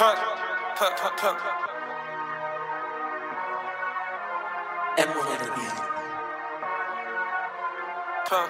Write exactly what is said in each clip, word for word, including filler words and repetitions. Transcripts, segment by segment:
Turn, turn, turn, turn. M one in the beat. Turn.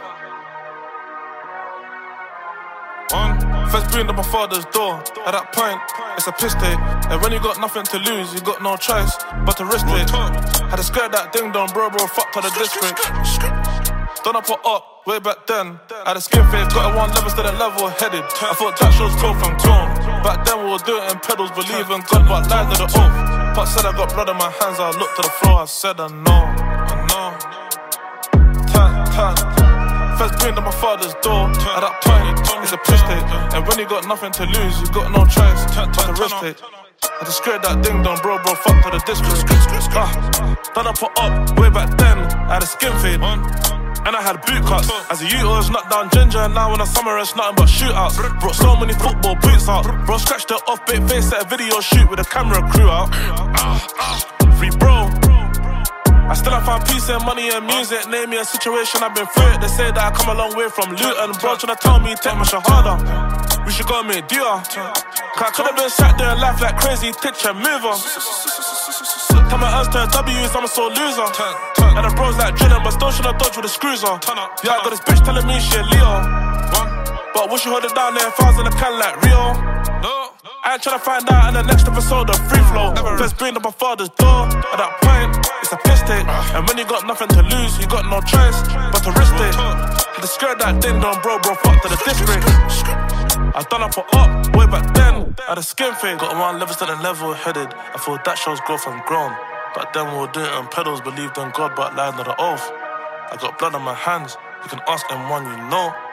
One, first being to my father's door. At that point, it's a piss take. And when you got nothing to lose, you got no choice but to risk it. Had to skirt that ding dong, bro, bro, fuck to the district. Done up or up, way back then. Had a skin fade, got a one level, still a level headed. I thought that shows growth and grown. Back then we were doing it in pedals, believe in God, but lied to the oath. Pot said I got blood on my hands, I looked to the floor, I said I know, I know. Turn, turn. First bring to my father's door. At that point, it's a piss take. And when you got nothing to lose, you got no choice but to risk it. I just scared that ding dong, bro, bro, fuck to the district. Ah, done up or up, way back then, I had a skin fade. And I had boot cuts. As a youth, I was knocked down ginger. And now in the summer, it's nothing but shootouts. Brought so many football boots out. Bro, scratched the off-bait face, set a video shoot with a camera crew out. Free bro. I still have found peace and money and music. Name me a situation, I've been through it. They say that I come a long way from Luton. Bro, tryna tell me, take my shahada. We should go make deal. Cause I could've been sat there in life like crazy, titch and mover. Tell my earns turn W's, I'm a sore loser. And the bros like drilling, but still should've dodged with a screws on. Yeah, I got this bitch telling me she a Leo. But wish you hold it down there if I was in a can like Rio. I ain't tryna find out in the next episode of Free Flow. First bring to my father's door. At that point, it's a piss take. And when you got nothing to lose, you got no choice but to risk it. Had to skirt that ding dong, bro, bro, fuck to the district. I done up or up, way back then, had a skin fade. Got one level, still level headed. I thought that shows growth and grown. Back then we were doing it on pedals, believed in God, but lied to the oath. I got blood on my hands, you can ask M one, you know.